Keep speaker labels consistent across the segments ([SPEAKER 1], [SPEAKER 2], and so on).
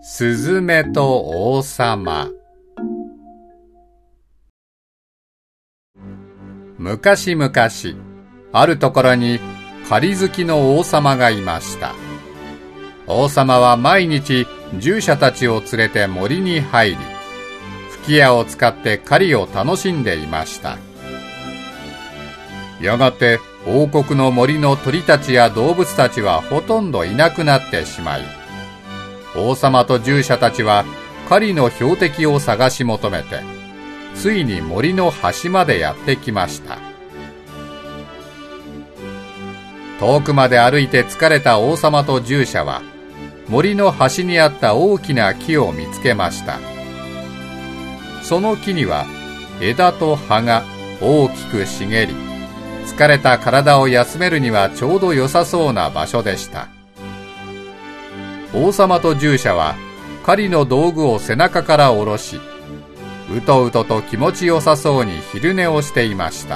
[SPEAKER 1] スズメと王様。昔々、あるところに狩り好きの王様がいました。王様は毎日従者たちを連れて森に入り、吹き矢を使って狩りを楽しんでいました。やがて王国の森の鳥たちや動物たちはほとんどいなくなってしまい、王様と従者たちは狩りの標的を探し求めて、ついに森の端までやってきました。遠くまで歩いて疲れた王様と従者は、森の端にあった大きな木を見つけました。その木には枝と葉が大きく茂り、疲れた体を休めるにはちょうど良さそうな場所でした。王様と従者は狩りの道具を背中から下ろし、うとうとと気持ちよさそうに昼寝をしていました。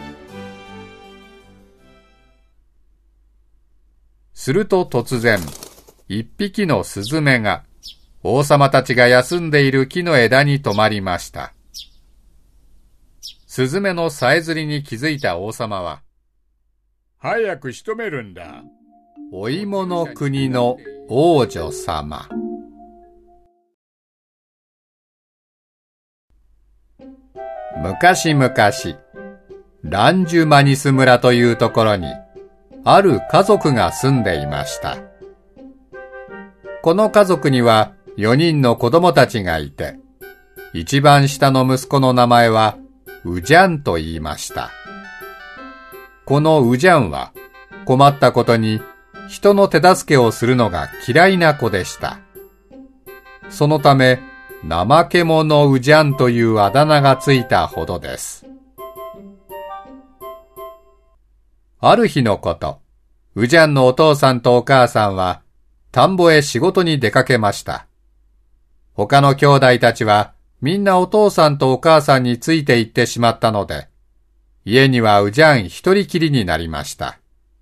[SPEAKER 1] すると突然、一匹のスズメが王様たちが休んでいる木の枝に止まりました。スズメのさえずりに気づいた王様は、
[SPEAKER 2] 早く仕留めるんだ。
[SPEAKER 1] お芋の国の王女様。昔々、ランジュマニス村というところに、ある家族が住んでいました。この家族には4人の子供たちがいて、一番下の息子の名前はウジャンと言いました。このウジャンは困ったことに人の手助けをするのが嫌いな子でした。そのため、怠け者ウジャンというあだ名がついたほどです。ある日のこと、ウジャンのお父さんとお母さんは田んぼへ仕事に出かけました。他の兄弟たちはみんなお父さんとお母さんについて行ってしまったので、家にはウジャン一人きりになりました。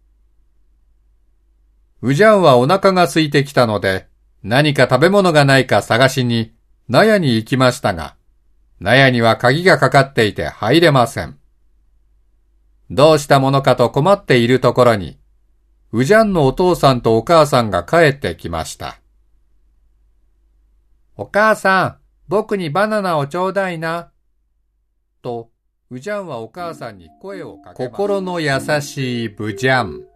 [SPEAKER 1] ウジャンはお腹が空いてきたので、何か食べ物がないか探しに納屋に行きましたが、納屋には鍵がかかっていて入れません。どうしたものかと困っているところに、ウジャンのお父さんとお母さんが帰ってきました。お母さん、僕にバナナをちょうだいな。と、ウジャンはお母さんに声をかけました。心の優しいブジャン。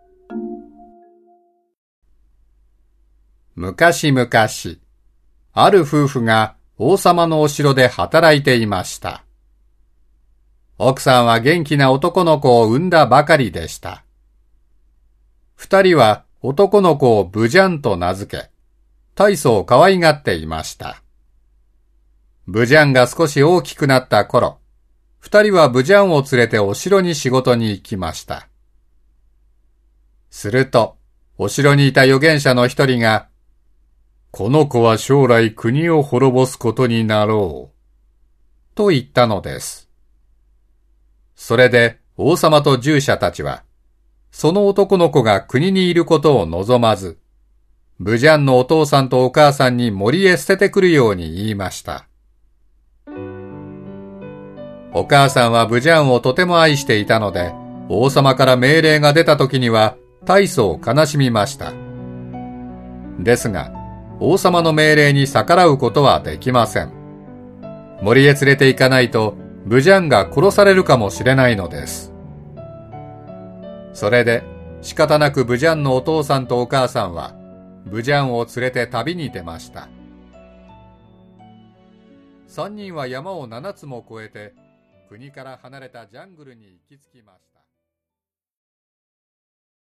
[SPEAKER 1] 昔々、ある夫婦が王様のお城で働いていました。奥さんは元気な男の子を産んだばかりでした。二人は男の子をブジャンと名付け、大層可愛がっていました。ブジャンが少し大きくなった頃、二人はブジャンを連れてお城に仕事に行きました。すると、お城にいた預言者の一人が、この子は将来国を滅ぼすことになろう、と言ったのです。それで王様と従者たちは、その男の子が国にいることを望まず、ブジャンのお父さんとお母さんに森へ捨ててくるように言いました。お母さんはブジャンをとても愛していたので、王様から命令が出た時には大層悲しみました。ですが、王様の命令に逆らうことはできません。森へ連れて行かないと、ブジャンが殺されるかもしれないのです。それで仕方なくブジャンのお父さんとお母さんはブジャンを連れて旅に出ました。三人は山を7つも越えて国から離れたジャングルに行き着きました。